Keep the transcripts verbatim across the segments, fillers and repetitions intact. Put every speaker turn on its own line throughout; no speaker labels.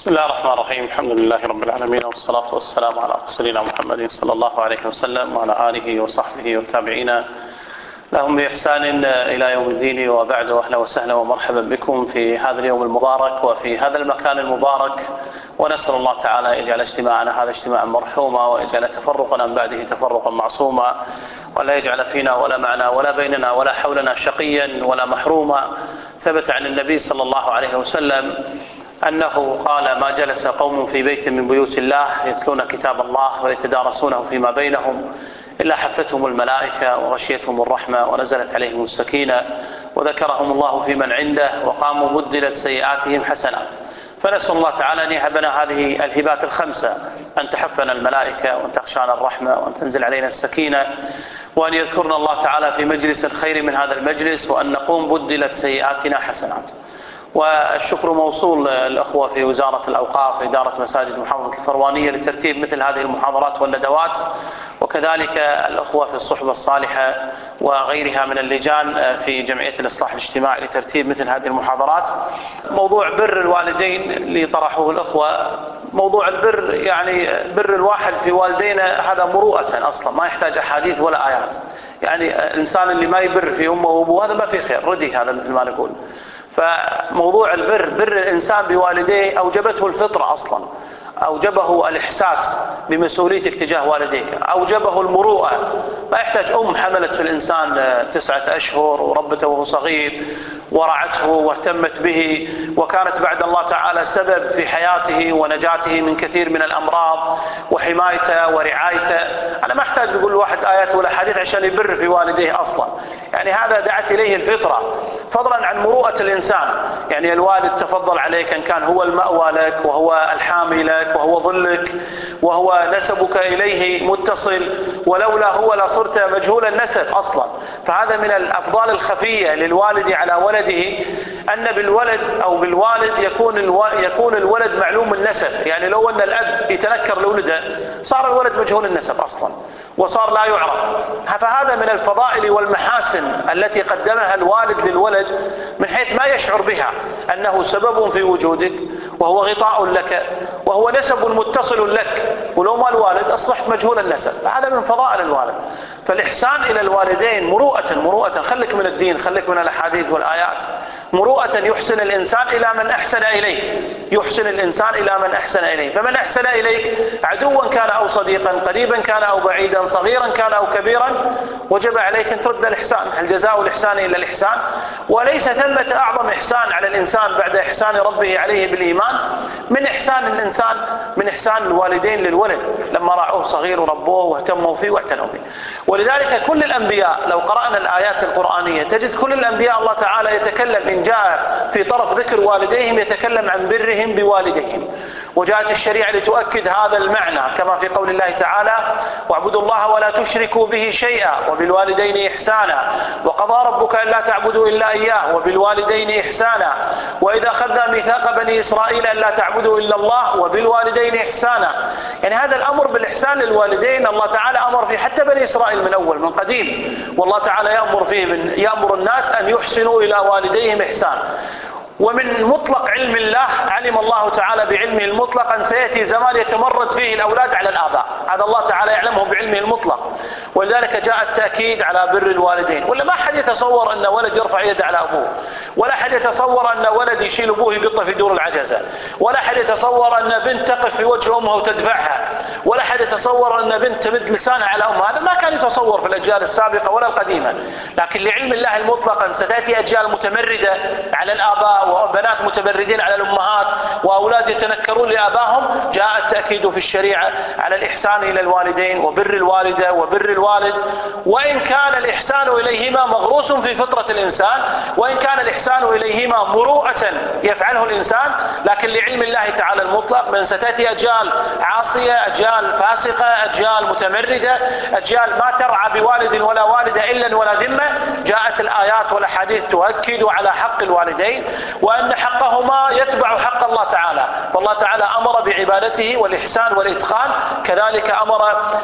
بسم الله الرحمن الرحيم. الحمد لله رب العالمين، والصلاة والسلام على رسولنا محمد صلى الله عليه وسلم وعلى آله وصحبه والتابعين لهم بإحسان إلى يوم الدين، وبعد. أهلا وسهلا ومرحبا بكم في هذا اليوم المبارك وفي هذا المكان المبارك، ونسأل الله تعالى أن يجعل اجتماعنا هذا اجتماعا مرحوما، ويجعل تفرقنا من بعده تفرقا معصوما، ولا يجعل فينا ولا معنا ولا بيننا ولا حولنا شقيا ولا محروما. ثبت عن النبي صلى الله عليه وسلم أنه قال: ما جلس قوم في بيت من بيوت الله يتلون كتاب الله ويتدارسونه فيما بينهم إلا حفتهم الملائكة وغشيتهم الرحمة ونزلت عليهم السكينة وذكرهم الله في من عنده وقاموا بدلت سيئاتهم حسنات. فنسأل الله تعالى أن يهبنا هذه الهبات الخمسة: أن تحفنا الملائكة، وأن تخشانا الرحمة، وأن تنزل علينا السكينة، وأن يذكرنا الله تعالى في مجلس الخير من هذا المجلس، وأن نقوم بدلت سيئاتنا حسنات. والشكر موصول للأخوة في وزارة الأوقاف إدارة مساجد محافظة الفروانية لترتيب مثل هذه المحاضرات والندوات، وكذلك الأخوة في الصحبة الصالحة وغيرها من اللجان في جمعية الإصلاح الاجتماعي لترتيب مثل هذه المحاضرات. موضوع بر الوالدين اللي طرحوه الأخوة، موضوع البر يعني بر الواحد في والدينا هذا مروءة أصلا، ما يحتاج أحاديث ولا آيات. يعني الإنسان اللي ما يبر في أمه وأبوه هذا ما في خير، ردي هذا مثل ما نقول. فموضوع البر، بر الإنسان بوالديه أوجبته الفطرة أصلا، أوجبه الإحساس بمسؤوليتك تجاه والديك، أوجبه المروءة. ما يحتاج أم حملت في الإنسان تسعة أشهر وربته وهو صغير ورعته واهتمت به، وكانت بعد الله تعالى سبب في حياته ونجاته من كثير من الأمراض وحمايته ورعايته. أنا ما أحتاج أقول واحد آيات ولا حديث عشان يبر في والديه أصلا، يعني هذا دعت إليه الفطرة، فضلا عن مروءة الإنسان. يعني الوالد تفضل عليك أن كان هو المأوى لك وهو الحامي لك وهو ظلك وهو نسبك إليه متصل، ولولا هو لصرت مجهول النسب أصلا. فهذا من الأفضال الخفية للوالد على ولده، أن بالولد أو بالوالد يكون يكون الولد معلوم النسب. يعني لو أن الأب يتنكر لولده صار الولد مجهول النسب أصلا وصار لا يعرف. فهذا من الفضائل والمحاسن التي قدمها الوالد للولد، من حيث ما يشعر بها أنه سبب في وجودك وهو غطاء لك وهو نسب متصل لك، ولو ما الوالد أصبحت مجهول النسب. فهذا من فضائل الوالد. فالإحسان إلى الوالدين مروءة مروءة خلك من الدين، خلك من الأحاديث والآيات. مروءة يحسن الإنسان إلى من أحسن إليه، يحسن الإنسان إلى من أحسن إليه. فمن أحسن إليك عدوا كان أو صديقا، قريبا كان أو بعيدا، صغيرا كان أو كبيرا، وجب عليك أن ترد الإحسان. هل جزاء الإحسان إلا الإحسان؟ وليس ثمة أعظم إحسان على الإنسان بعد إحسان ربه عليه بالإيمان من إحسان الإنسان من إحسان الوالدين للولد لما رعوه صغير وربوه واهتموا فيه واعتنوا به. ولذلك كل الأنبياء لو قرأنا الآيات القرآنية تجد كل الأنبياء الله تعالى يتكلم، إن جاء في طرف ذكر والديهم يتكلم عن برهم بوالديهم. وجاءت الشريعة لتؤكد هذا المعنى، كما في قول الله تعالى: واعبدوا الله ولا تشركوا به شيئا وبالوالدين إحسانا وقضى ربك ألا تعبدوا إلا إياه وبالوالدين إحسانا وإذا أخذنا ميثاق بني إسرائيل ألا تعبدوا إلا الله وبالوالدين إحسانا. يعني هذا الأمر بالإحسان للوالدين الله تعالى أمر فيه حتى بني إسرائيل من أول من قديم، والله تعالى يأمر فيه من يأمر الناس أن يحسنوا إلى والديهم إحسان. ومن مطلق علم الله علم الله تعالى بعلمه المطلق أن سيأتي زمان يتمرد فيه الأولاد على الآباء، هذا الله تعالى يعلمه بعلمه المطلق. ولذلك جاء التأكيد على بر الوالدين. ولا ما حد يتصور أن ولد يرفع يده على أبوه، ولا حد يتصور أن ولد يشيل أبوه يقطه في دور العجزة، ولا حد يتصور أن بنت تقف في وجه أمها وتدفعها، ولا حد يتصور أن بنت تمد لسانها على أمها. هذا ما كان يتصور في الأجيال السابقة ولا القديمة. لكن لعلم الله المطلق أن ستأتي أجيال متمردة على الآباء وبنات متبردين على الأمهات وأولاد يتنكرون لآبائهم. جاء التأكيد في الشريعة على الإحسان إلى الوالدين وبر الوالدة وبر الوالد، وإن كان الإحسان إليهما مغروس في فطرة الإنسان، وإن كان الإحسان إليهما مروءة يفعله الإنسان، لكن لعلم الله تعالى المطلق من ستأتي أجيال عاصية، أجيال فاسقة، أجيال متمردة، أجيال ما ترعى بوالد ولا والدة إلا ولا ذمة. جاءت الآيات والأحاديث تؤكد على حق الوالدين وأن حقهما يتبع حق الله تعالى. فالله تعالى أمر بعبادته والإحسان والإتقان، كذلك أمر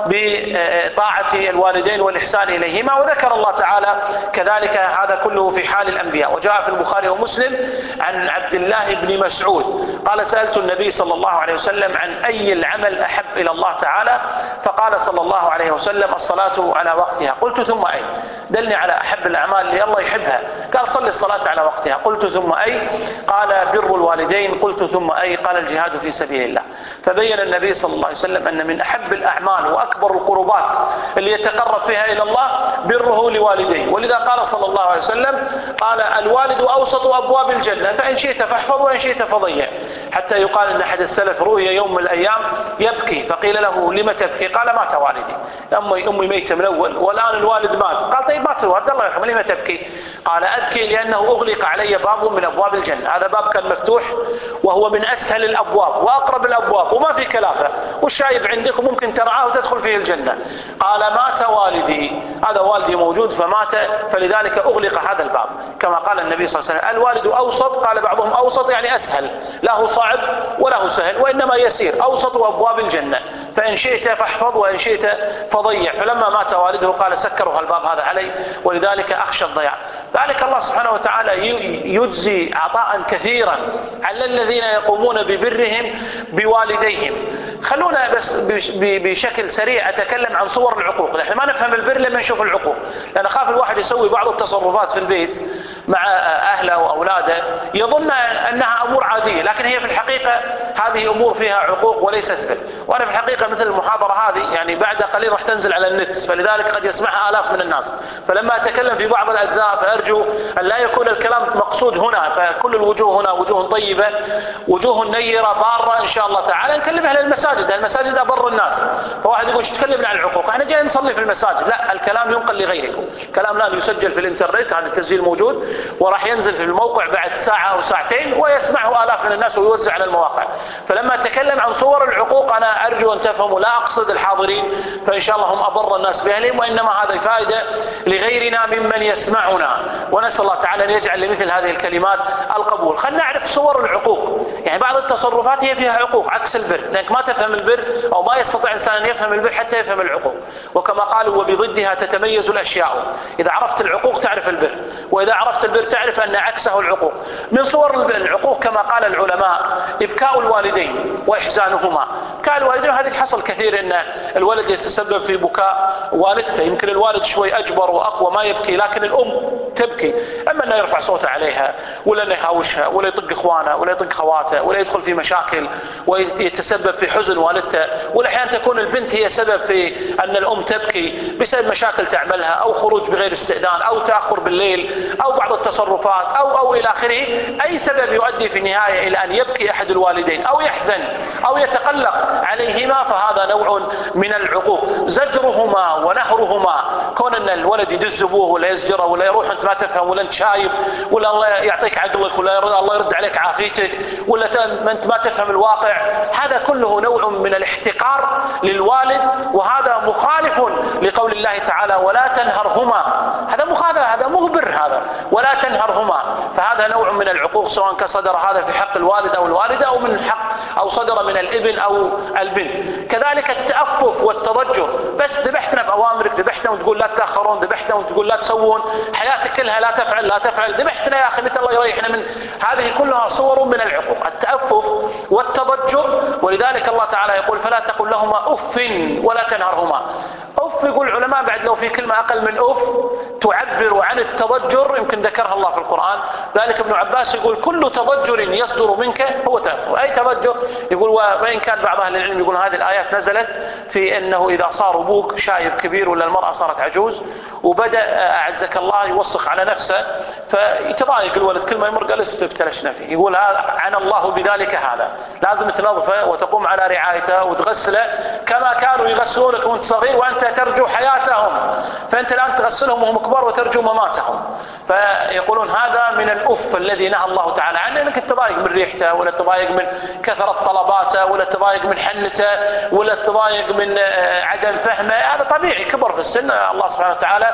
بطاعة الوالدين والإحسان إليهما. وذكر الله تعالى كذلك هذا كله في حال الأنبياء. وجاء في البخاري ومسلم عن عبد الله بن مسعود قال: سألت النبي صلى الله عليه وسلم عن أي العمل أحب إلى الله تعالى، فقال صلى الله عليه وسلم: الصلاة على وقتها. قلت: ثم أي؟ دلني على أحب الأعمال اللي الله يحبها. قال: صل الصلاة على وقتها. قلت: ثم أي؟ قال: بر الوالدين. قلت: ثم أي؟ قال: الجهاد في سبيل الله. فبين النبي صلى الله عليه وسلم أن من أحب الأعمال وأكبر القربات اللي يتقرب فيها إلى الله بره لوالديه. ولذا قال صلى الله عليه وسلم: قال: الوالد أوسط أبواب الجنة، فإن شئت فاحفظ وإن شئت فضيع. حتى يقال أن أحد السلف رؤي يوم من الأيام يبكي، فقيل له: لم تبكي؟ قال: مات والدي، أمي أمي ميتة من الأول والآن الوالد مات. قال: طيب مات الوالد الله يرحمه، لم تبكي؟ قال: أبكي لأنه أغلق علي باب من أبواب الجنة. هذا باب كان مفتوح وهو من أسهل الأبواب وأقرب الأبواب وما في كلافة، والشايب عندكم ممكن ترعاه وتدخل فيه الجنة. قال: مات والدي، هذا والدي موجود فمات، فلذلك أغلق هذا الباب. كما قال النبي صلى الله عليه وسلم: الوالد أوسط. قال بعضهم: أوسط يعني أسهل، له صعب وله سهل، وإنما يسير، أوسط أبواب الجنة، فإن شئت فاحفظ وإن شئت فضيع. فلما مات والده قال: سكروا الباب هذا علي، ولذلك أخشى الضياع. ذلك الله سبحانه وتعالى يجزي عطاء كثيرا على الذين يقومون ببرهم بوالديهم. خلونا بس بشكل سريع أتكلم عن صور العقوق. نحن ما نفهم البر لما نشوف العقوق، لأن خاف الواحد يسوي بعض التصرفات في البيت مع أهله وأولاده يظن أنها أمور عادية، لكن هي في الحقيقة هذه أمور فيها عقوق وليست بر. وأنا في الحقيقة مثل المحاضرة هذه يعني بعد قليل راح تنزل على النت، فلذلك قد يسمعها آلاف من الناس، فلما أتكلم في بعض الأجزاء فأرجو أن لا يكون الكلام مقصود هنا، فكل الوجوه هنا وجوه طيبة، وجوه نيرة بارة إن شاء الله تعالى. نكلمها للمساجد، المساجد أبر الناس. فواحد يقول: شو تكلمنا عن العقوق؟ احنا جايين نصلي في المساجد. لا، الكلام ينقل لغيركم، الكلام الآن يسجل في الإنترنت، هذا التسجيل موجود وراح ينزل في الموقع بعد ساعة أو ساعتين ويسمعه آلاف من الناس ويوزع على المواقع. فلما أتكلم عن صور العقوق أنا أرجو أن تفهموا، لا أقصد الحاضرين، فإن شاء الله هم أبر الناس بأهلهم، وإنما هذا فائدة لغيرنا ممن يسمعنا، ونسأل الله تعالى أن يجعل لمثل هذه الكلمات القبول. خلينا نعرف صور العقوق. يعني بعض التصرفات هي فيها عقوق عكس البر، لأنك ما تفهم البر أو ما يستطيع إنسان أن يفهم البر حتى يفهم العقوق. وكما قالوا: وبضدها تتميز الأشياء. إذا عرفت العقوق تعرف البر، وإذا عرفت البر تعرف أن عكسه العقوق. من صور العقوق كما قال العلماء: إبكاء الوالدين وإحزانهما. إبكاء الوالدين هذه حصل كثير، أن الولد يتسبب في بكاء والدته. يمكن الوالد شوي أجبر وأقوى ما يبكي، لكن الأم تبكي، أما أنه يرفع صوته عليها ولا أنه يهاوشها ولا يطق إخوانه ولا يطق خواته ولا يدخل في مشاكل ويتسبب في حزن والدته. والأحيان تكون البنت هي سبب في أن الأم تبكي بسبب مشاكل تعملها، أو خروج بغير استئذان، أو تأخر بالليل، أو بعض التصرفات، أو أو إلى آخره. أي سبب يؤدي في النهاية إلى أن يبكي أحد الوالدين أو يحزن أو يتقلق عليهما، فهذا نوع من العقوق. زجرهما ونهرهما، كون أن الولد يدز أبوه ولا يزجره ولا يروح أنت ما تفهم ولا أنت شايب ولا الله يعطيك عقلك ولا الله يرد عليك عافيتك ولا أنت ما تفهم الواقع، هذا كله نوع من الاحتقار للوالد، وهذا مخالف لقول الله تعالى: ولا تنهرهما. هذا مخالف، هذا مغبر، هذا ولا تنهرهما. فهذا نوع من العقوق، سواء كصدر هذا في حق الوالد أو الوالدة، أو من حق أو صدر من الابن أو البنت. كذلك التأفف والتضجر، بس ذبحتنا بأوامرك، ذبحتنا وتقول لا تأخرون، ذبحتنا وتقول لا تسوون، حياتك كلها لا تفعل لا تفعل، ذبحتنا يا أخي متى الله يريحنا من هذه كلها صور من العقوق، التأفف والتضجر. ولذلك الله تعالى يقول: فلا تقل لهما أف ولا تنهرهما. أف يقول العلماء بعد لو في كلمة أقل من أف تعبر عن التضجر يمكن ذكرها الله في القرآن. ذلك ابن عباس يقول: كل تضجر يصدر منك هو تأفف. أي تضجر، يقول وإن كان بعض أهل العلم يقول هذه الآيات نزلت في أنه إذا صار أبوك شايب كبير ولا المرأة صارت عجوز وبدأ أعزك الله يوسخ على نفسه فيتضايق الولد، كل ما يمر قال استبتلشنا فيه، يقول عن الله بذلك هذا، لازم تنظفه وتقوم على رعايته وتغسله كما كانوا يغسلونك وانت صغير وأنت ترجو حياتهم، فأنت الآن تغسلهم وهم كبار وترجو مماتهم. فيقولون هذا من الأف الذي نهى الله تعالى عنه، أنك تضايق من ريحته، ولا تضايق من كثرة طلباته، ولا تضايق من حنته، ولا تضايق من عدم فهمه. هذا طبيعي، كبر في السن. الله سبحانه وتعالى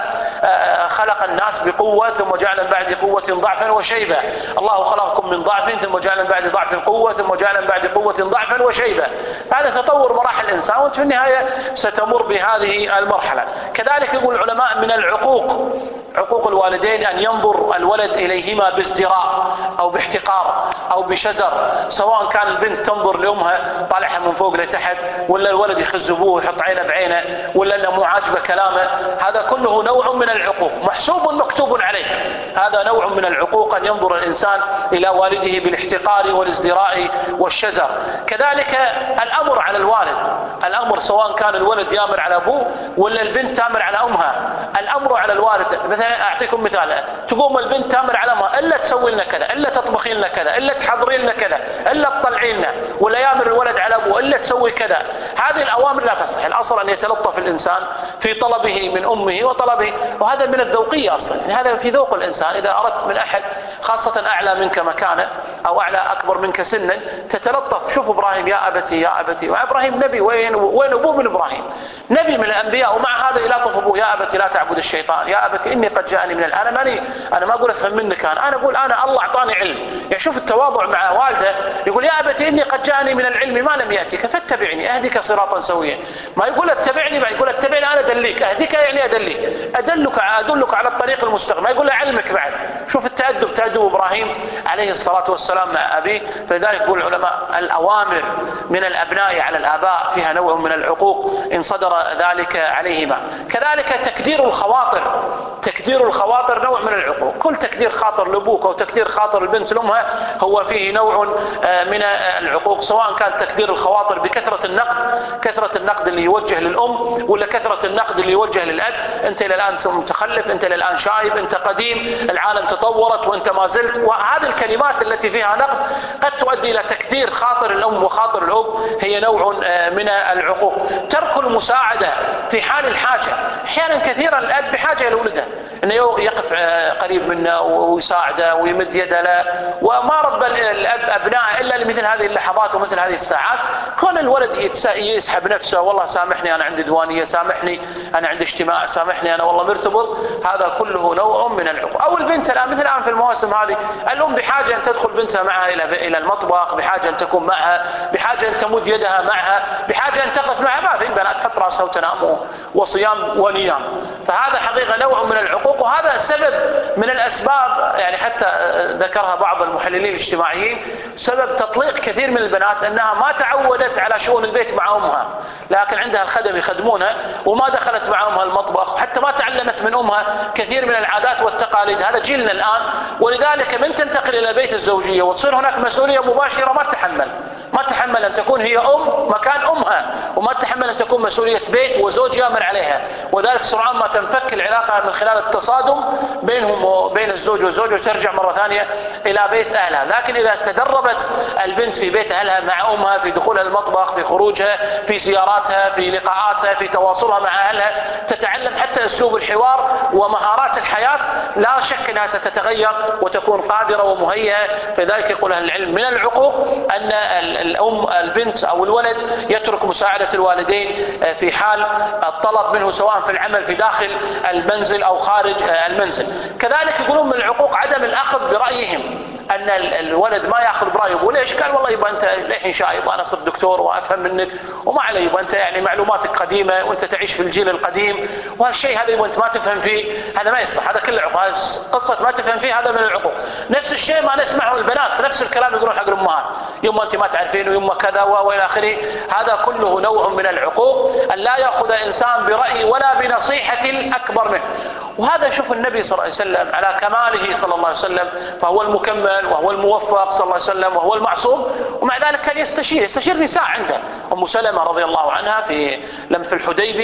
خلق الناس بقوة ثم جعل من بعد قوة ضعفا وشيبة. الله خلقكم من ضعف ثم جعل من بعد ضعف قوة ثم جعل من بعد قوة ضعفا وشيبة. هذا تطور مراحل الإنسان، وأنت في النهاية ستمر بهذه المرحلة. كذلك يقول العلماء من العقوق، عقوق الوالدين، أن ينظر الولد إليهما بازدراء أو باحتقار أو بشزر، سواء كان البنت تنظر لأمها طالعها من فوق لتحت، ولا الولد يخز أبوه ويحط عينه بعينه، ولا أنه مو عاجبه كلامه. هذا كله نوع من العقوق محسوب مكتوب عليك. هذا نوع من العقوق، أن ينظر الإنسان إلى والده بالاحتقار والازدراء والشزر. كذلك الأمر على الوالد، الأمر سواء كان الولد يامر على أبوه ولا البنت تامر على أمها. الأمر على الوالد، مثلا أعطيكم مثال، تقوم البنت تامر على أمها إلا تسوي لنا كذا، إلا تطبخي لنا كذا، إلا تحضري لنا كذا، إلا تطلعي لنا، ولا يامر الولد على أبوه إلا تسوي كذا. هذه الأوامر لا تصح. الأصل أن يتلطف الإنسان في طلبه من أمه وطلبه، وهذا من الذوقية أصلا، يعني هذا في ذوق الإنسان. إذا أردت من أحد خاصة أعلى منك مكانا أو أعلى أكبر منك سنا تتلطف. شوف إبراهيم، يا أبتي يا أبتي، وإبراهيم نبي، وين وين أبوه من إبراهيم؟ نبي من الأنبياء، ومع هذا يلاطف أبوه، يا أبتي لا تعبد الشيطان، يا أبتي إني قد جاءني من الأنا ماني أنا ما أقول أفهم منك، أنا أنا أقول أنا الله أعطاني علم. يعني شوف التواضع مع والده، يقول يا أبتي إني قد جاءني من العلم ما لم يأتك فاتبعني أهدك صراطا سويا. ما يقول اتبعني، ما يقول اتبعني أنا أدليك، أهدك يعني أدليك، أدلك أدلك على الطريق المستقيم، ما يقول علمك بعد. شوف التأدب، تأدب إبراهيم عليه الصلاة والسلام مع أبيه. فلذلك يقول العلماء الأوامر من الأبناء على الآباء فيها نوع من العقوق إن صدر ذلك عليهما. كذلك تكدير الخواطر، تكدير الخواطر نوع من العقوق. كل تكدير خاطر لأبوك أو تكدير خاطر البنت لأمها هو فيه نوع من العقوق، سواء كان تكدير الخواطر بكثرة النقد، كثرة النقد اللي يوجه للأم، ولا كثرة النقد اللي يوجه للأب. أنت إلى الآن متخلف، أنت إلى الآن شايب، أنت قديم، العالم تطورت وأنت ما زلت. وهذه الكلمات التي فيها نقد قد تؤدي إلى تكدير خاطر الأم وخاطر الأب، هي نوع من العقوق. ترك المساعدة في حال الحاجة، أحيانا كثيرا الأب بحاجة إلى ولده أنه يقف قريب منه ويساعده ويمد يده له، وما رب الأب أبنائه إلا لمثل هذه اللحظات ومثل هذه الساعات. كون الولد يسحب نفسه، والله سامحني أنا عندي دوانية، سامحني أنا عندي اجتماع، سامحني أنا والله مرتبط، هذا كله نوع من العقوق. أو البنت الآن، مثل الآن في المواسم هذه الأم بحاجة أن تدخل بنتها معها إلى إلى المطبخ، بحاجة أن تكون معها، بحاجة أن تمد يدها معها، بحاجة أن تقف معها. ما في بنات تحط رأسها وتنام وصيام ونيام. فهذا حقيقة نوع من العقوق، وهذا سبب من الأسباب، يعني حتى ذكرها بعض المحللين الاجتماعيين، سبب تطليق كثير من البنات أنها ما تعودت على شؤون البيت مع أمها، لكن عندها الخدم يخدمونها وما دخلت مع أمها المطبخ، حتى ما تعلمت من أمها كثير من العادات والتقاليد. هذا جيلنا الآن. ولذلك من تنتقل إلى بيت الزوجية وتصير هناك مسؤولية مباشرة ما تحمل ما تحمل أن تكون هي أم مكان أمها، وما تحمل أن تكون مسؤولية بيت وزوج يامر عليها. وذلك سرعان ما تنفك العلاقة من خلال التصادم بينهم وبين الزوج والزوجة، وترجع مرة ثانية إلى بيت أهلها. لكن إذا تدربت البنت في بيت أهلها مع أمها، في دخولها المطبخ، في خروجها، في زياراتها، في لقاءاتها، في تواصلها مع أهلها، تتعلم حتى أسلوب الحوار ومهارات الحياة، لا شك أنها ستتغير وتكون قادرة ومهيئة. فذلك يقول أهل العلم من العقوق أن الأم البنت أو الولد يترك مساعدة الوالدين في حال الطلب منه، سواء في العمل في داخل المنزل أو خارج المنزل. كذلك يقولون من العقوق عدم الأخذ برأيهم، أن الولد ما يأخذ برأيه. يقول ليش؟ قال والله يبقى أنت الحين شايب، أنا صرت دكتور وأفهم منك، وما علي يبقى أنت يعني معلوماتك قديمة وأنت تعيش في الجيل القديم، وهالشيء هذا يبقى أنت ما تفهم فيه، هذا ما يصلح، هذا كله عقوق. قصة ما تفهم فيه هذا من العقوق. نفس الشيء ما نسمعه البنات، نفس الكلام يقولون حق الأمهات، يما أنت ما تعرفين ويما كذا وإلى آخره. هذا كله نوع من العقوق، أن لا يأخذ إنسان برأي ولا بنصيحة الأكبر منه. وهذا شوف النبي صلى الله عليه وسلم على كماله صلى الله عليه وسلم، فهو المكمل وهو الموفق صلى الله عليه وسلم وهو المعصوم، ومع ذلك كان يستشير يستشير نساء عنده. أم سلمة رضي الله عنها في لم في الحديبية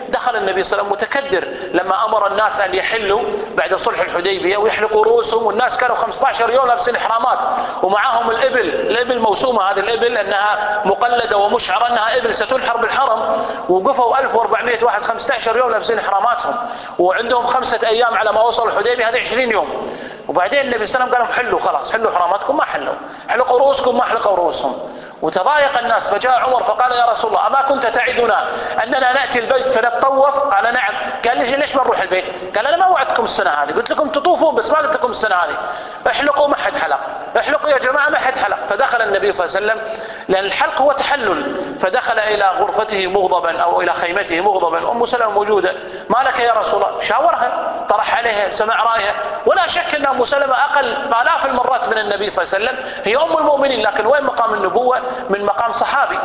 دخل النبي صلى الله عليه وسلم متكدر لما أمر الناس أن يحلوا بعد صلح الحديبية ويحلقوا رؤوسهم، والناس كانوا خمسة عشر يوم لابسين إحرامات ومعاهم الإبل، الإبل موسومة، هذه الإبل أنها مقلدة ومشعرة أنها إبل ستنحر بالحرم، وقفوا ألف وأربعمائة واحد خمسة عشر يوم لابسين إحراماتهم، وعندهم خمسة أيام على ما وصلوا الحديبية، هذه عشرين يوم. وبعدين النبي صلى الله عليه وسلم قال لهم حلوا خلاص، حلوا إحراماتكم، ما حلوا، حلقوا رؤوسكم ما حلقوا رؤوسهم. وتضايق الناس، فجاء عمر فقال يا رسول الله أما كنت تعدنا أننا نأتي البيت فنتطوف؟ قال نعم. قال لي ليش ما نروح البيت؟ قال أنا ما وعدتكم السنة هذه، قلت لكم تطوفون بس ما قلت لكم السنة هذه، احلقوا ما حد حلق، احلقوا يا جماعة ما حد حلق. فدخل النبي صلى الله عليه وسلم، لأن الحلق هو تحلل، فدخل إلى غرفته مغضبا أو إلى خيمته مغضبا، أم سلمة موجودة، ما لك يا رسول الله؟ شاورها، طرح عليها، سمع رأيها، ولا شك أن أم سلمة أقل آلاف المرات من النبي صلى الله عليه وسلم، هي أم المؤمنين، لكن وين مقام النبوة من مقام صحابي؟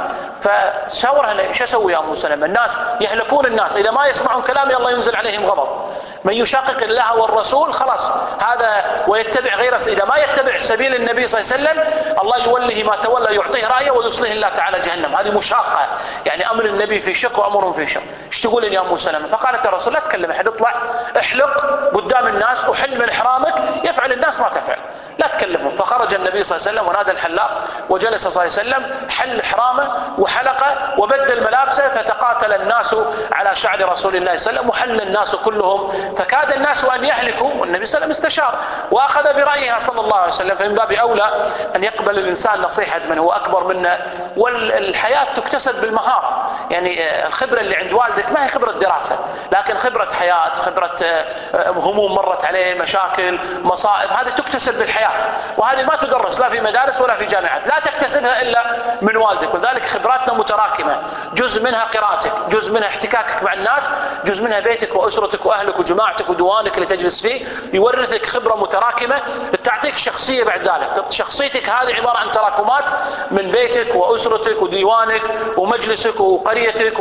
فشاورها ايش اسوي يا ام سلمة؟ الناس يهلكون، الناس اذا ما يسمعون كلامي الله ينزل عليهم غضب، من يشاقق الله والرسول خلاص هذا ويتبع غير، اذا ما يتبع سبيل النبي صلى الله عليه وسلم الله يوله ما تولى، يعطيه رايه ويصليه الله تعالى جهنم. هذه مشاقه، يعني امر النبي في شق وامرهم في شق. ايش تقولين يا ام سلمة؟ فقالت يا رسول لا تكلم احد، اطلع احلق قدام الناس وحل من احرامك، يفعل الناس ما تفعل، لا تكلمهم. فخرج النبي صلى الله عليه وسلم ونادى الحلاق، وجلس صلى الله عليه وسلم، حل احرامه وحلقه وبدل ملابسه، فتقاتل الناس على شعر رسول الله صلى الله عليه وسلم، وحل الناس كلهم، فكاد الناس ان يهلكوا، والنبي صلى الله عليه وسلم استشار واخذ برايها صلى الله عليه وسلم. فمن باب اولى ان يقبل الانسان نصيحه من هو اكبر منا. والحياه تكتسب بالمهاره، يعني الخبره اللي عند والدك ما هي خبره دراسه، لكن خبره حياه، خبره هموم مرت عليه، مشاكل، مصائب، هذه تكتسب بالحياه، وهذه ما تدرس لا في مدارس ولا في جامعات، لا تكتسبها الا من والدك. ولذلك خبراتنا متراكمه، جزء منها قراءتك، جزء منها احتكاكك مع الناس، جزء منها بيتك واسرتك واهلك وجماعتك ودوانك اللي تجلس فيه، يورثك خبره متراكمه تعطيك شخصيه بعد ذلك. شخصيتك هذه عباره عن تراكمات من بيتك واسرتك وديوانك ومجلسك وقريتك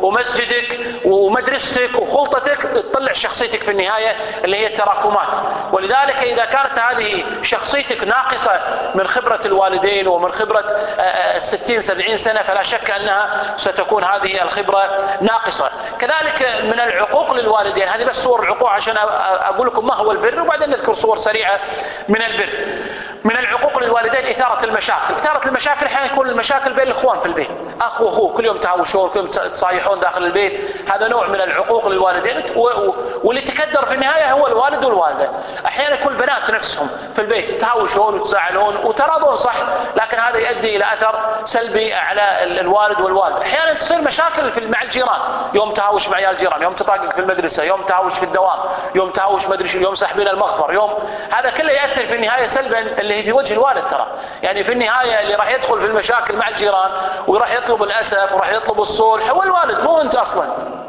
ومسجدك ومدرستك وخلطتك، تطلع شخصيتك في النهايه اللي هي التراكمات. ولذلك اذا كانت هذه شخصيتك ناقصه من خبره الوالدين ومن خبره الستين سبعين سنه، فلا شك انها ستكون هذه الخبره ناقصه. كذلك من العقوق للوالدين، هذه بس صور العقوق عشان اقول لكم ما هو البر، وبعدين نذكر صور سريعه من البر. من العقوق للوالدين إثارة المشاكل. إثارة المشاكل أحيانا يكون المشاكل بين الإخوان في البيت، أخ وأخوه كل يوم تهاوشون، كل يوم تصايحون داخل البيت، هذا نوع من العقوق للوالدين، واللي تكدر في النهاية هو الوالد والوالدة. أحيانا يكون البنات نفسهم في البيت تهاوشون وتزعلون وتراضون صح، لكن هذا يؤدي إلى أثر سلبي على الوالد والوالدة. أحيانا تصير مشاكل مع الجيران، يوم تهاوش مع عيال الجيران، يوم تطاقق في المدرسة، يوم تهاوش في الدوام، يوم تهاوش ما ادري شو، يوم سحبين المغفر، يوم هذا كله يأثر في النهاية سلبا اللي هي في وجه الوالد. ترى يعني في النهاية اللي راح يدخل في المشاكل مع الجيران وراح يطلب الأسف وراح يطلب الصلح هو الوالد، مو أنت أصلا،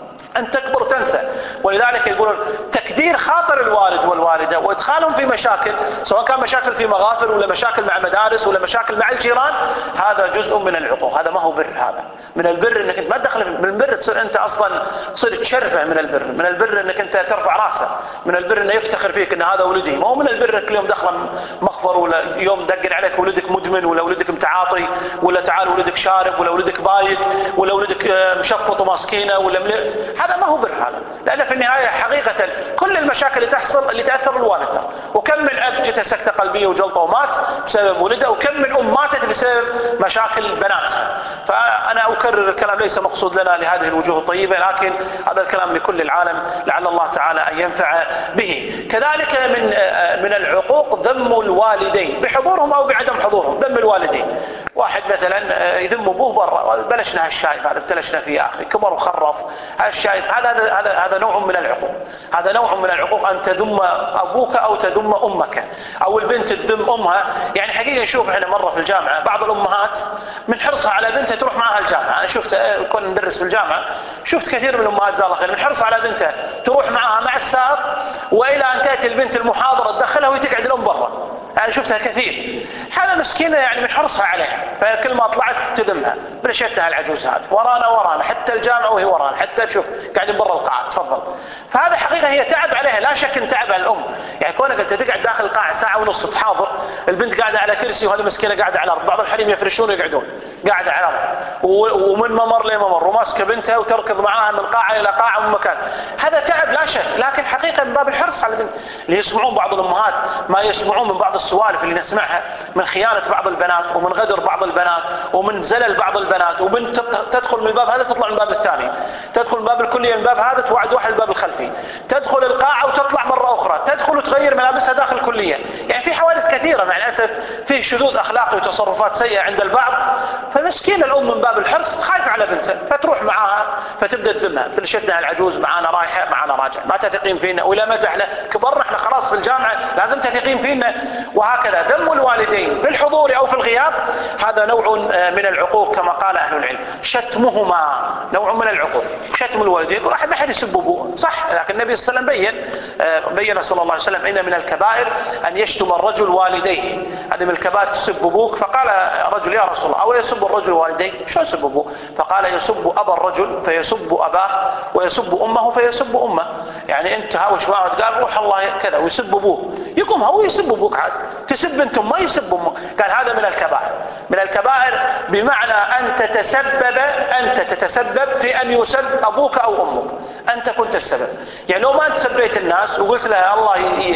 أن تكبر تنسى. ولذلك يقولون تكدير خاطر الوالد والوالدة وإدخالهم في مشاكل، سواء كان مشاكل في مغافر ولا مشاكل مع مدارس ولا مشاكل مع الجيران، هذا جزء من العقوق، هذا ما هو بر. هذا من البر انك انت ما تدخل، من البر تصير انت اصلا تصير تشرفه، من البر من البر انك انت ترفع راسه، من البر انه يفتخر فيك ان هذا ولدي. ما هو من البر كل يوم دخل مخبر، ولا يوم دقن عليك ولدك مدمن، ولا ولدك متعاطي، ولا تعال ولدك شارب، ولا ولدك بايت، ولا ولدك مشفط وماسكينه، ولا مل... هذا ما هو بر. هذا لأن في النهاية حقيقة كل المشاكل اللي تحصل اللي تأثر الوالد. وكم من أب جته سكتة قلبية وجلطة ومات بسبب ولده، وكم من أم ماتت بسبب مشاكل بناتها. فأنا أكرر الكلام ليس مقصود لنا لهذه الوجوه الطيبة، لكن هذا الكلام لكل العالم لعل الله تعالى أن ينفع به. كذلك من من العقوق ذم الوالدين بحضورهم أو بعدم حضورهم. ذم الوالدين، واحد مثلا يذم أبوه برا، بلشنا هالشايب هذا ابتلشنا فيه آخر، كبر وخرف هالشايب، هذا هذا هذا نوع من العقوق. هذا نوع من العقوق أن تذم أبوك أو تذم أمك، أو البنت تذم أمها. يعني حقيقة نشوف احنا مرة في الجامعة بعض الأمهات من حرصها على بنتها تروح معها الجامعة. أنا شفت كنا ندرس في الجامعة، شفت كثير من الأمهات جزاها الله خير من حرصها على بنتها تروح معها مع السائق، وإلى أن تأتي البنت المحاضرة تدخلها وتقعد الأم برا. أنا شفتها كثير. هذا مسكينة يعني من حرصها عليها، فكل ما طلعت تلمها برشتها العجوز هذا ورانا ورانا حتى الجامعة وهي ورانا حتى تشوف قاعدين برا القاعة تفضل. فهذا حقيقة هي تعب عليها، لا شك ان تعب على الأم. يعني كونك أنت تقعد داخل القاعة ساعة ونص تحاضر، البنت قاعدة على كرسي وهذه مسكينة قاعدة على الأرض، بعض الحريم يفرشون ويقعدون قاعدة على الأرض، ومن ممر لممر وماسكة بنتها وتركض معاها من قاعة إلى قاعة ومن مكان. هذا تعب لا شك، لكن حقيقة من باب الحرص على البنت. اللي يسمعون بعض الأمهات ما يسمعون من بعض السوالف اللي نسمعها من خيانة بعض البنات ومن غدر بعض البنات ومن زلل بعض البنات، وبنت تدخل من الباب هذا تطلع من الباب الثاني، تدخل من باب الكلية من الباب هذا توعد واحد الباب الخلفي، تدخل القاعة وتطلع مرة أخرى، تدخل وتغير ملابسها داخل الكلية. يعني في حوادث كثيرة مع الأسف، فيه شذوذ أخلاقي وتصرفات سيئة عند البعض. فمسكين الأم من باب الحرص خايفة على بنتها فتروح معاها فتبدأ تذمها، تلشتنا العجوز معانا رايحة معانا راجع، ما تثقين فينا ولا متى احنا كبرنا احنا خلاص في الجامعة لازم تثقين فينا. وهكذا ذم الوالدين في الحضور أو في الغياب هذا نوع من العقوق كما قال أهل العلم. شتمهما نوع من العقوق، شتم الوالدين واحد ما حد يسب ابوه صح، لكن النبي صلى الله عليه وسلم بين بين صلى الله عليه وسلم ان من الكبائر ان يشتم الرجل والديه، هذا من الكبائر تسب ابوك. فقال رجل يا رسول الله او يسب الرجل والديه؟ شو يسب ابوه؟ فقال يسب ابا الرجل فيسب اباه ويسب امه فيسب امه. يعني انت هاوش واحد قال روح الله كذا ويسب ابوه، يقوم هو يسب ابوك عاد، تسب انتم ما يسب امك. قال هذا من الكبائر. من الكبائر بمعنى ان تتسبب انت تتسبب في ان يسب ابوك او امك، انت كنت السبب. يعني لو ما انت سبيت الناس وقلت لها الله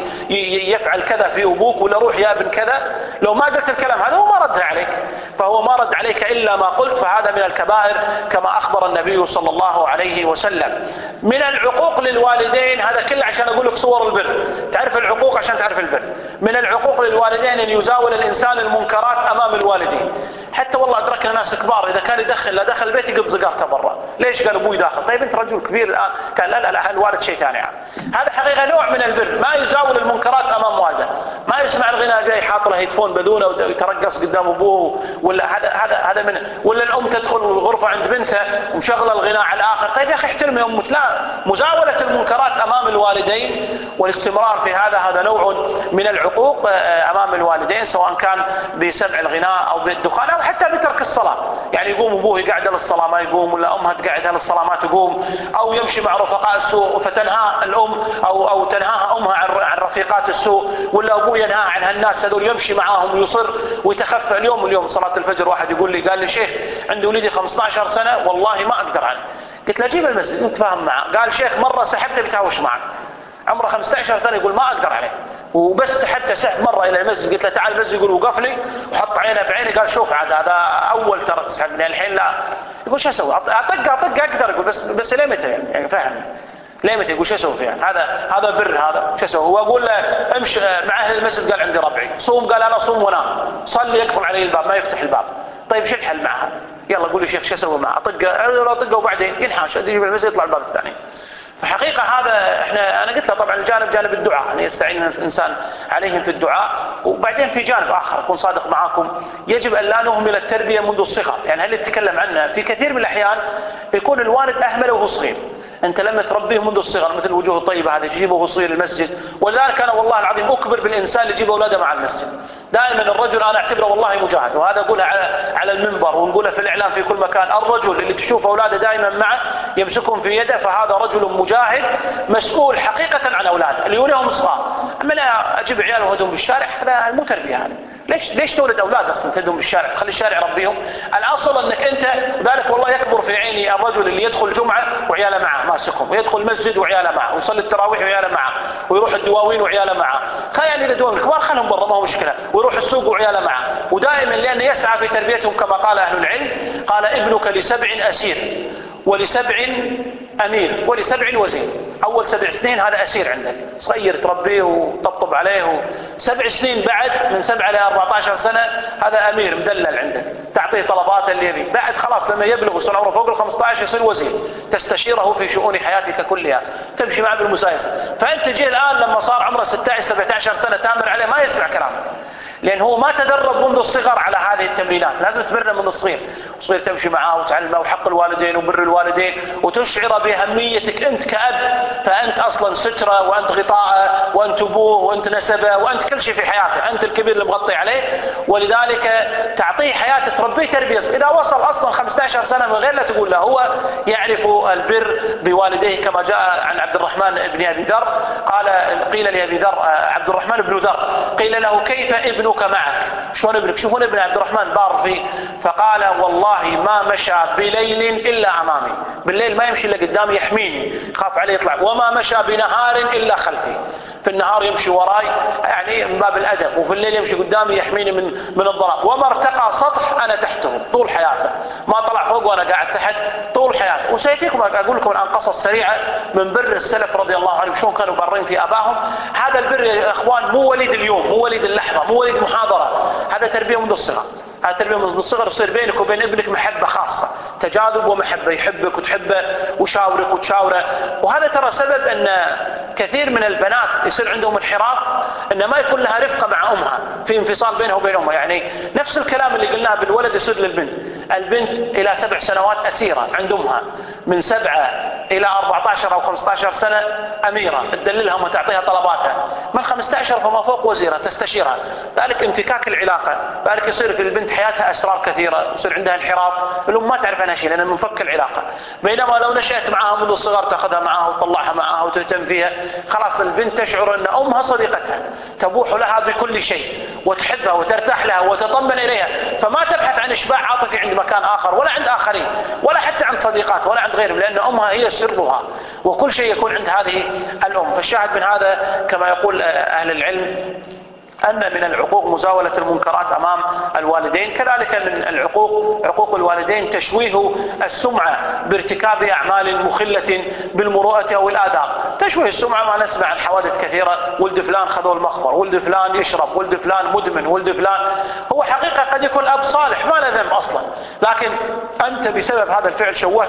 يفعل كذا في ابوك ولا روح يا ابن كذا، لو ما قلت الكلام هذا هو ما رد عليك، فهو ما رد عليك الا ما قلت، فهذا من الكبائر كما اخبر النبي صلى الله عليه وسلم. من العقوق للوالدين هذا كله عشان اقول لك صور البر، تعرف العقوق عشان تعرف البر. من العقوق للوالدين ان يزاول الانسان المنكرات امام الوالدين. حتى والله ادركنا ناس كبار اذا كان يدخل لا دخل البيت يقض زقارته برا، ليش؟ قال ابوي داخل. طيب انت رجل كبير الان، قال لا لا لا الوالد شيء ثاني يعني. هذا حقيقه نوع من البر، ما يزاول المنكرات امام والده، ما يسمع الغناء جاي حاط له هيدفون بدونه ويترقص قدام ابوه، ولا هذا هذا هذا من، ولا الام تدخل الغرفه عند بنتها ومشغله الغناء على الاخر. طيب يا اخي احترمي امك. لا، مزاوله المنكرات امام الوالدين والاستمرار في هذا هذا نوع من العقوق امام الوالدين، سواء كان بسمع الغناء او بالدخان او حتى بترك الصلاه. يعني يقوم ابوه يقعد للصلاه ما يقوم، ولا امها تقعدها للصلاه ما تقوم، او يمشي مع رفقاء السوء فتنهى الام او او تنهاها امها عن رفيقات السوء، ولا ابوه ينهى عن هالناس هذول يمشي معاهم ويصر ويتخفى. اليوم واليوم صلاه الفجر واحد يقول لي قال لي شيخ عندي ولدي خمسة عشر سنه والله ما اقدر عليه. قلت له جيب المسجد نتفاهم معه. قال شيخ مره سحبته بيتهاوش معك، عمره خمسة عشر سنه يقول ما اقدر عليه، وبس حتى سحب مره الى المسجد قلت له تعال المسجد، يقول وقف لي وحط عينه بعيني قال شوف عاد هذا اول ترى تسحبني الحين لا. يقول شو اسوي؟ اطق اطق اقدر، يقول بس بس ليه متى يعني, يعني فاهم ليه متى؟ يقول شو اسوي فيها؟ هذا هذا بر هذا شو اسوي؟ واقول له امشي مع اهل المسجد، قال عندي ربعي، صوم قال انا صوم ونام، صلي يقفل علي الباب ما يفتح الباب. طيب شو الحل معها؟ يلا قول لي شيخ شو اسوي معها؟ اطقه اطقه وبعدين ينحاش يجي المسجد يطلع الباب الثاني. فحقيقة هذا احنا انا قلت له طبعا الجانب جانب الدعاء، يعني يستعين الانسان عليهم في الدعاء، وبعدين في جانب اخر اكون صادق معاكم، يجب ان لا نهمل التربية منذ الصغر. يعني هل نتكلم عنها في كثير من الاحيان يكون الوالد اهمله وهو صغير، انت لما تربيه منذ الصغر مثل الوجوه الطيبه هذه تجيبه وهو صغير المسجد. ولذلك انا والله العظيم اكبر بالانسان اللي يجيب اولاده مع المسجد. دائما الرجل انا اعتبره والله مجاهد، وهذا اقولها على على المنبر ونقولها في الاعلام في كل مكان، الرجل اللي تشوف اولاده دائما معه يمسكهم في يده فهذا رجل مجاهد مسؤول حقيقه عن اولاده اللي يوليهم صغار. اما انا اجيب عيال وهدهم بالشارع هذا مو تربيه هذا. ليش ليش تولد اولاد اصلا تدهم بالشارع؟ تخلي الشارع يربيهم؟ الاصل انك انت ذلك. والله يكبر في عيني الرجل اللي يدخل جمعه وعياله معه ماسكهم، ويدخل المسجد وعياله معه، ويصلي التراويح وعياله معه، ويروح الدواوين وعياله معه. خلي الدواوين الكبار خلهم برا ما هو مشكله، ويروح السوق وعياله معه. ودائما لانه يسعى في تربيتهم كما قال اهل العلم، قال ابنك لسبع اسير ولسبع امير ولسبع وزير. اول سبع سنين هذا اسير عندك صغير تربيه وتطبطب عليه، سبع سنين بعد من سبعه ل أربعة عشر سنه هذا امير مدلل عندك تعطيه طلباته اللي يبي. بعد خلاص لما يبلغ يصير عمره فوق ال خمسة عشر يصير وزير، تستشيره في شؤون حياتك كلها، تمشي معه بالمسايسه. فانت جي الان لما صار عمره ستة عشر سبعة عشر سنه تامر عليه ما يسمع كلامك، لأن هو ما تدرب منذ الصغر على هذه التمرينات. لازم تمرنه من الصغير، الصغير تمشي معاه وتعلمه وحق الوالدين وبر الوالدين، وتشعر بأهميتك أنت كأب، فأنت أصلا سترة وأنت غطاءه وأنت أبوه وأنت نسبه وأنت كل شيء في حياته، أنت الكبير اللي مغطي عليه، ولذلك تعطيه حياته تربيه تربية. إذا وصل أصلا خمسة عشر سنة من غير لا تقول له، هو يعرف البر بوالديه كما جاء عن عبد الرحمن بن أبي ذر قال قيل لأبي ذر عبد الرحمن بن ذر قيل له كيف ابنك معك؟ شلون ابنك؟ شوفون ابن عبد الرحمن بار فيه، فقال والله ما مشى بليل إلا أمامي، بالليل ما يمشي إلا قدامي يحميني خاف عليه يطلع، وما مشى بنهار إلا خلفي، في النهار يمشي وراي يعني من باب الأدب، وفي الليل يمشي قدامي يحميني من من الظلام، وما ارتقى سطح أنا تحته طول حياته، ما طلع فوق وأنا قاعد تحت طول حياته. وسيأتيكم أقول لكم الآن قصص سريعة من بر السلف رضي الله عنهم شلون كانوا بارين في أباهم. هذا البر يا إخوان مو وليد اليوم، مو وليد اللحظة، مو وليد محاضرة، هذا تربية منذ الصغر. هذا تربية منذ الصغر، يصير بينك وبين ابنك محبة خاصة، تجاذب ومحبة، يحبك وتحبه وشاورك وتشاوره. وهذا ترى سبب أن كثير من البنات يصير عندهم انحراف، أن ما يكون لها رفقة مع أمها، في انفصال بينها وبين أمها. يعني نفس الكلام اللي قلناه بالولد يصير للبنت. البنت إلى سبع سنوات أسيرة عند أمها، من سبعة إلى أربعة عشر أو خمسة عشر سنة أميرة تدللها وتعطيها طلباتها، من خمسة عشر فما فوق وزيرة تستشيرها. ذلك انفكاك العلاقة، ذلك يصير في البنت حياتها أسرار كثيرة، يصير عندها انحراف، الأم ما تعرف عنها شيء لأن منفك العلاقة. بينما لو نشأت معها منذ الصغر تأخذها معها وتطلعها معها وتهتم فيها، خلاص البنت تشعر أن أمها صديقتها، تبوح لها بكل شيء وتحبها وترتاح لها وتطمن إليها، فما تبحث عن إشباع عاطفي عند مكان آخر ولا عند آخرين ولا حتى عند صديقات ولا عند غيرهم، لأن أمها هي سرها وكل شيء يكون عند هذه الأم. فالشاهد من هذا كما يقول أهل العلم أن من العقوق مزاولة المنكرات أمام الوالدين. كذلك من العقوق عقوق الوالدين تشويه السمعة بارتكاب أعمال مخلة بالمروءة أو الآداب. تشويه السمعة ما نسمع عن حوادث كثيرة، ولد فلان خذوا المخبر، ولد فلان يشرب، ولد فلان مدمن، ولد فلان. هو حقيقة قد يكون أب صالح ما له ذنب أصلا، لكن أنت بسبب هذا الفعل شوهت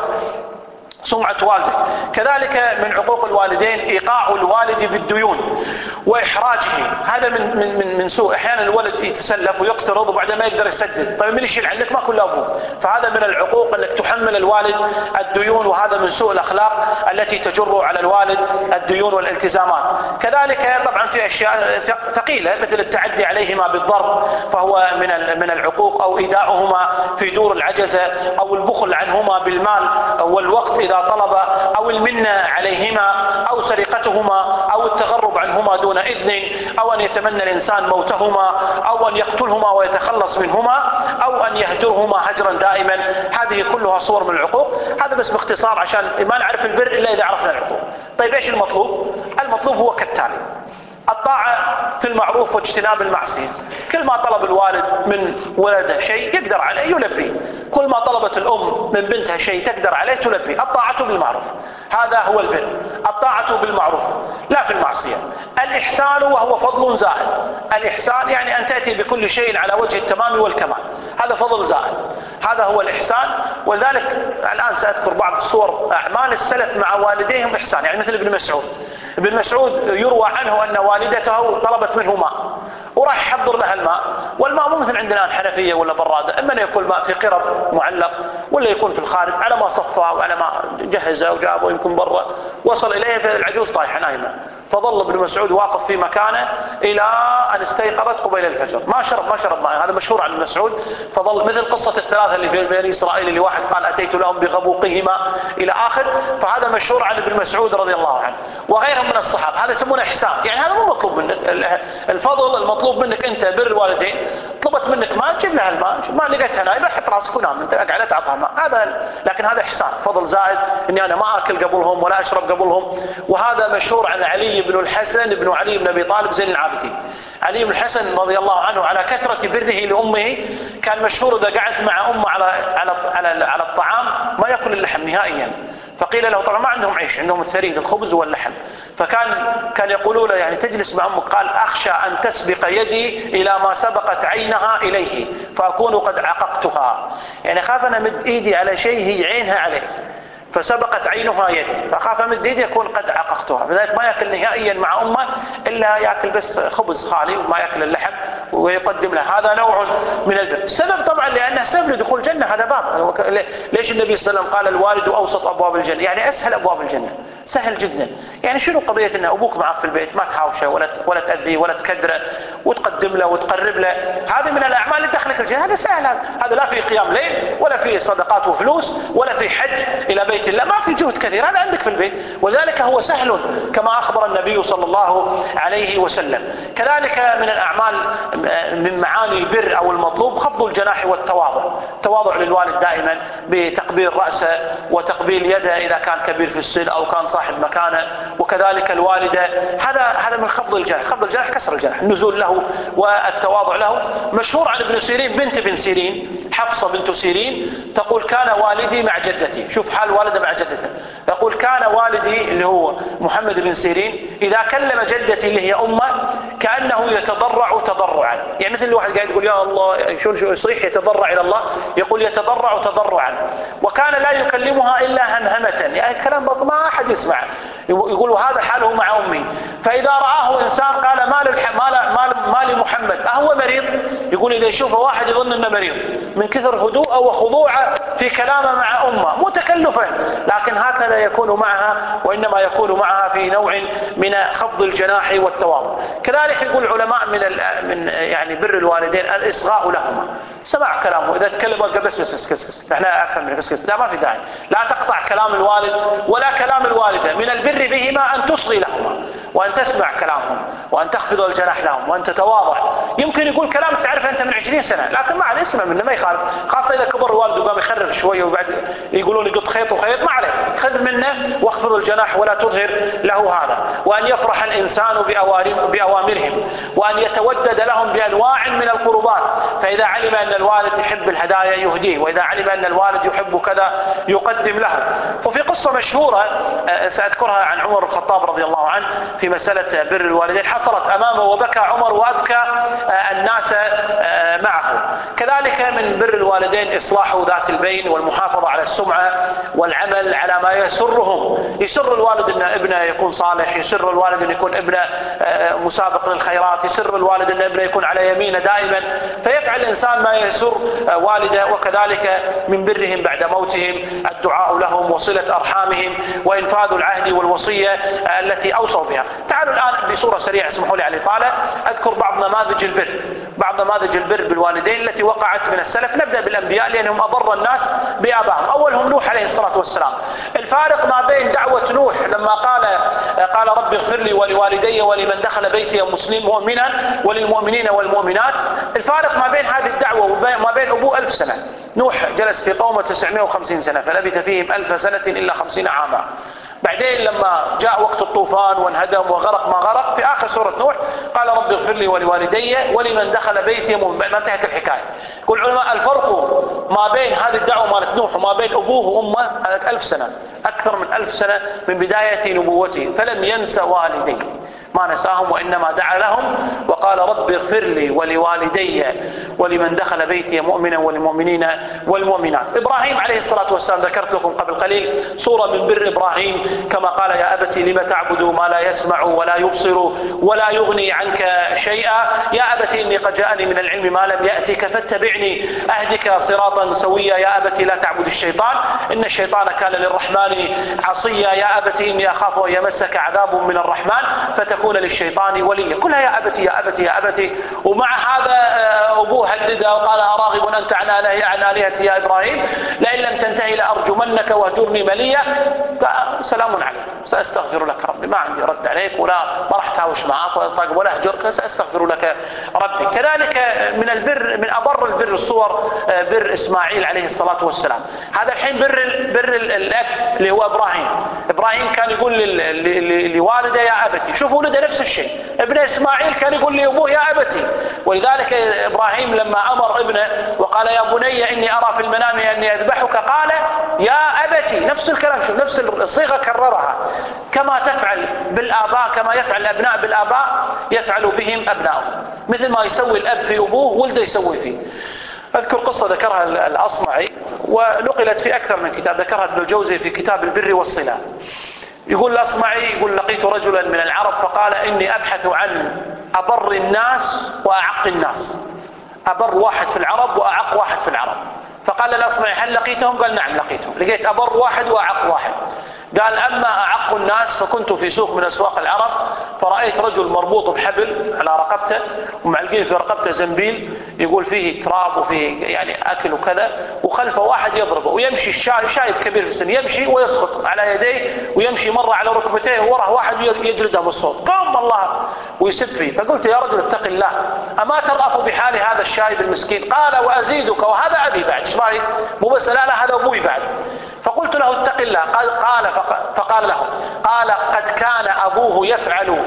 سمعة والدك. كذلك من عقوق الوالدين إيقاع الوالد بالديون وإحراجه، هذا من من من من سوء. أحيانا الولد يتسلف ويقترض وبعدين ما يقدر يسدد، طيب من يشيل عنك؟ ما كل أبوه. فهذا من العقوق أنك تحمل الوالد الديون، وهذا من سوء الأخلاق التي تجر على الوالد الديون والالتزامات. كذلك طبعا في أشياء ثقيلة مثل التعدي عليهما بالضرب، فهو من من العقوق، أو إيداعهما في دور العجزة، أو البخل عنهما بالمال والوقت إذا طلب، أو المنة عليهما، أو سرقتهما، أو التغرب عنهما دون إذن، أو أن يتمنى الإنسان موتهما، أو أن يقتلهما ويتخلص منهما، أو أن يهجرهما هجرا دائما. هذه كلها صور من العقوق. هذا بس باختصار عشان ما نعرف البر إلا إذا عرفنا العقوق. طيب إيش المطلوب؟ المطلوب هو كالتالي: الطاعة في المعروف واجتناب المعصية. كل ما طلب الوالد من ولده شيء يقدر عليه يلبي، كل ما طلبت الأم من بنتها شيء تقدر عليه تلبي. الطاعة بالمعروف، هذا هو البر. الطاعة بالمعروف لا في المعصية. الإحسان وهو فضل زائد. الإحسان يعني أن تأتي بكل شيء على وجه التمام والكمال، هذا فضل زائد، هذا هو الإحسان. ولذلك الآن سأذكر بعض صور أعمال السلف مع والديهم إحسان، يعني مثل ابن مسعود. ابن مسعود يروى عنه أن والدته طلبت منه ماء وراح يحضر لها الماء، والماء مو مثل عندنا الحنفية ولا برادة، إما أن يكون الماء في قرب معلق ولا يكون في الخارج، على ما صفاه وعلى ما جهزه وجابه يمكن برا، وصل إليه فالعجوز طايحة نايمة، فظل ابن مسعود واقف في مكانه إلى أن استيقظت قبيل الفجر، ما شرب ما شرب ماء. هذا مشهور عن ابن مسعود. فظل مثل قصة الثلاثة اللي في بني إسرائيل اللي واحد قال أتيت لهم بغبوقهما إلى آخر، فهذا مشهور عن ابن مسعود رضي الله عنه وغيرهم من الصحابة. هذا يسمونه إحسان، يعني هذا مو مطلوب منك الفضل، المطلوب منك أنت بر الوالدين. طلبت منك ماء تجيب لها الماء، ما لقيتها نايمة حط راسك ونام، أنت قاعد تعطيها ماء، هذا لكن هذا إحسان، فضل زائد إني أنا ما أكل قبلهم ولا أشرب قبلهم. وهذا مشهور عن علي بن الحسن بن علي بن أبي طالب زين العابدين. علي بن الحسن رضي الله عنه على كثرة بره لأمه كان مشهور إذا قعدت مع أمه على على على على الطعام ما يأكل اللحم نهائيا. فقيل له طبعا ما عندهم عيش، عندهم الثريد الخبز واللحم، فكان كان يقولوا له يعني تجلس مع أمك، قال أخشى أن تسبق يدي إلى ما سبقت عينها إليه فأكون قد عققتها، يعني خاف أن أمد إيدي على شيء هي عينها عليه فسبقت عينها يدي، فخاف أمد إيدي يكون قد عققتها. فذلك ما يأكل نهائيا مع أمه إلا يأكل بس خبز خالي وما يأكل اللحم ويقدم له، هذا نوع من البر. السبب طبعا لأنه سبب لدخول الجنة، هذا باب. ليش النبي صلى الله عليه وسلم قال الوالد أوسط أبواب الجنة؟ يعني أسهل أبواب الجنة، سهل جدا. يعني شنو قضية أن أبوك معك في البيت، ما تحاوشه ولا ولا تأذيه ولا تكدره وتقدم له وتقرب له، هذه من الأعمال اللي تدخلك الجنة، هذا سهل. هذا لا في قيام ليل ولا في صدقات وفلوس ولا في حج إلى بيت الله، ما في جهد كثير، هذا عندك في البيت، ولذلك هو سهل كما أخبر النبي صلى الله عليه وسلم. كذلك من الأعمال من معاني البر أو المطلوب خفض الجناح والتواضع، التواضع للوالد دائما بتقبيل رأسه وتقبيل يده إذا كان كبير في السن أو كان صاحب مكانه، وكذلك الوالدة، هذا هذا من خفض الجناح. خفض الجناح كسر الجناح، النزول له والتواضع له. مشهور عن ابن سيرين بنت ابن سيرين، حفصة بنت سيرين، تقول كان والدي مع جدتي، شوف حال والده مع جدته، يقول كان والدي اللي هو محمد بن سيرين إذا كلم جدتي اللي هي أمه كأنه يتضرع تضرعا، يعني مثل الواحد قاعد يقول يا الله، شو شو يصيح يتضرع إلى الله، يقول يتضرع تضرعا. وكان لا يكلمها إلا همهمة، يعني كلام بس ما أحد يسمع، يقول هذا حاله مع أمي. فإذا رآه إنسان قال ما ما لمحمد أهو مريض، يقول إذا يشوفه واحد يظن أنه مريض من كثر هدوءه وخضوعه في كلامه مع أمه، مو تكلفا، لكن هكذا يكون معها، وإنما يكون معها في نوع من خفض الجناح والتواضع. كذلك يقول العلماء من من يعني بر الوالدين الإصغاء لهما، سماع كلامه، إذا تكلم بس بس بس بس بس احنا أفهم من بس بس، لا ما في داعي، لا تقطع كلام الوالد ولا كلام الوالدة. من البر بهما أن تصغي لهما وأن تسمع كلامهم وأن تخفض الجناح لهم وأن تتواضع. يمكن يقول كلام تعرف أنت من عشرين سنة، لكن ما عليه اسمع منه، ما يخالف، خاصة إذا كبر الوالد وقام يخرر شوية وبعد يقولون يقط خيط وخيط، ما عليه، خذ منه واخفض الجناح ولا تظهر له هذا. وأن يفرح الإنسان بأوامرهم وأن يتودد لهم بأنواع من القربات، فإذا علم أن الوالد يحب الهدايا يهديه، وإذا علم أن الوالد يحب كذا يقدم له. وفي قصة مشهورة سأذكرها عن عمر الخطاب رضي الله عنه في مسألة بر الوالدين، حصلت أمامه وبكى عمر وأبكى الناس معه. كذلك من بر الوالدين إصلاح ذات البين والمحافظة على السمعة والعمل على ما يسرهم. يسر الوالد أن ابنه يكون صالح، يسر الوالد أن يكون ابنه مسابق للخيرات، يسر الوالد أن ابنه يكون على يمينه دائما، فيفعل الإنسان ما يسر والده. وكذلك من برهم بعد موتهم الدعاء لهم وصلة أرحامهم وإنفاذ العهد والوصية التي أوصوا بها. تعالوا الآن بصورة سريعة، اسمحوا لي على الإطالة، أذكر بعض نماذج البر، بعض نماذج البر بالوالدين التي وقعت من السلف. نبدأ بالأنبياء لأنهم أبر الناس بآبائهم. أولهم نوح عليه الصلاة والسلام. الفارق ما بين دعوة نوح لما قال قال رب اغفر لي ولوالدي ولمن دخل بيتي مسلم مؤمنا وللمؤمنين والمؤمنات، الفارق ما بين هذه الدعوة وما بين أبوه ألف سنة. نوح جلس في قومه تسعمائة وخمسين سنة فلبث فيهم ألف سنة إلا خمسين عاما. بعدين لما جاء وقت الطوفان وانهدم وغرق ما غرق، في آخر سورة نوح قال رب اغفر لي ولوالدي ولمن دخل بيتي مؤمنا، ما انتهت الحكاية. يقول العلماء الفرق ما بين هذه الدعوة مالت نوح وما بين أبوه وأمه ألف سنة، أكثر من ألف سنة من بداية نبوته، فلم ينس والديه، ما نساهم وإنما دعا لهم وقال رب اغفر لي ولوالدي ولمن دخل بيتي مؤمنا والمؤمنين والمؤمنات. إبراهيم عليه الصلاة والسلام ذكرت لكم قبل قليل صورة من بر إبراهيم، كما قال يا أبتي لم تعبد ما لا يسمع ولا يبصر ولا يغني عنك شيئا، يا أبتي إني قد جاءني من العلم ما لم يأتك فاتبعني أهدك صراطا سويا، يا أبتي لا تعبد الشيطان إن الشيطان كان للرحمن عصيا، يا أبتي إني أخاف أن يمسك عذاب من الرحمن فتكون للشيطان وليا. كلها يا أبتي يا أبتي يا أبتي. ومع هذا أبوه هدده وقال أراغب أنت عن آلهتي يا إبراهيم لئن لم تنتهي لأرجمنك واهجرني مليا. سلام عليك سأستغفر لك ربي، ما عندي رد عليك ولا ما راح تهاوش معك ولا أهجرك، سأستغفر لك ربي. كذلك من البر، من أبر البر الصور بر إسماعيل عليه الصلاة والسلام. هذا الحين بر بر الأب اللي هو إبراهيم. إبراهيم كان يقول لوالده يا أبتي، شوفوا ولده نفس الشيء. ابن إسماعيل كان يقول لأبوه يا أبتي. ولذلك إبراهيم لما أمر ابنه وقال يا بني إني أرى في المنام أني أذبحك قال يا أبتي، نفس الكلام، شوف نفس الصيغة كررها. كما تفعل بالآباء، كما يفعل الأبناء بالآباء يفعل بهم أبنائهم، مثل ما يسوي الأب في أبوه ولده يسوي فيه. أذكر قصة ذكرها الأصمعي ونقلت في أكثر من كتاب، ذكرها ابن الجوزي في كتاب البر والصلة. يقول الأصمعي يقول لقيت رجلا من العرب فقال إني أبحث عن أبر الناس وأعق الناس، أبر واحد في العرب وأعق واحد في العرب. فقال الأصمعي هل لقيتهم؟ قال نعم لقيتهم، لقيت أبر واحد وأعق واحد. قال أما أعق الناس فكنت في سوق من أسواق العرب فرأيت رجل مربوط بحبل على رقبته ومعلقين في رقبته زنبيل يقول فيه تراب وفيه يعني أكل وكذا، وخلفه واحد يضربه ويمشي الشايب شايب كبير في السن يمشي ويسقط على يديه ويمشي مرة على ركبتيه ووره واحد يجلده بالصوت قام الله ويسب فيه. فقلت يا رجل اتق الله أما ترأف بحال هذا الشايب المسكين؟ قال وأزيدك وهذا أبي بعد، ايش رايك؟ مو بس لا لا هذا أبوي بعد. فقلت له اتق الله. قال, قال فقال له قال قد كان أبوه يفعل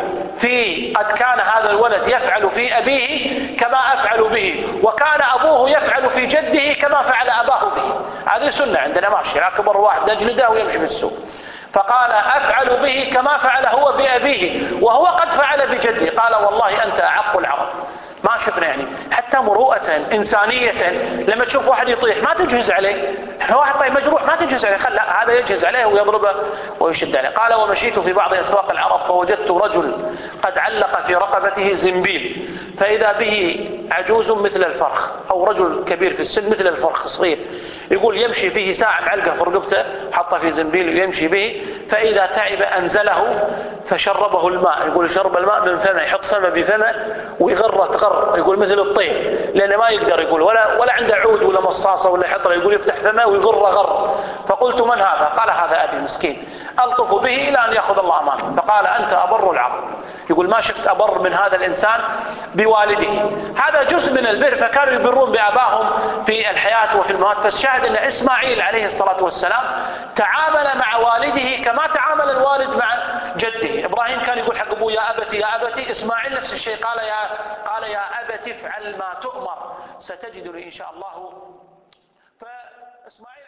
في قد كان هذا الولد يفعل في أبيه كما أفعل به، وكان أبوه يفعل في جده كما فعل أباه به. هذه سنة عندنا ماشي، أكبر واحد نجلده ويمشي في السوق. فقال أفعل به كما فعل هو بأبيه وهو قد فعل بجده. قال والله أنت أعق العرب. ما شفنا يعني حتى مروءة إنسانية لما تشوف واحد يطيح ما تجهز عليه، واحد طيب مجروح ما تجهز عليه، خل هذا يجهز عليه ويضربه ويشد عليه. قال ومشيت في بعض أسواق العرب فوجدت رجل قد علق في رقبته زنبيل فإذا به عجوز مثل الفرخ أو رجل كبير في السن مثل الفرخ صغير، يقول يمشي فيه ساعة معلقة في رقبته حطه في زنبيل ويمشي به، فإذا تعب أنزله فشربه الماء، يقول شرب الماء من فمه يحط فمه بفمه ويغره تغر يقول مثل الطير لأنه ما يقدر يقول ولا ولا عنده عود ولا مصاصة ولا حطره، يقول يفتح فمه ويغره غر. فقلت من هذا؟ قال هذا أبي مسكين ألطف به إلى أن يأخذ الله أمانه. فقال أنت أبر العرب. يقول ما شفت أبر من هذا الإنسان بوالده. هذا جزء من البر، فكانوا يبرون بآبائهم في الحياة وفي الممات. فالشاهد أن إسماعيل عليه الصلاة والسلام تعامل مع والده كما تعامل الوالد مع جده. إبراهيم كان يقول حق أبوه يا أبتي يا أبتي، إسماعيل نفس الشيء قال يا قال يا أبت افعل ما تؤمر ستجدني إن شاء الله. فإسماعيل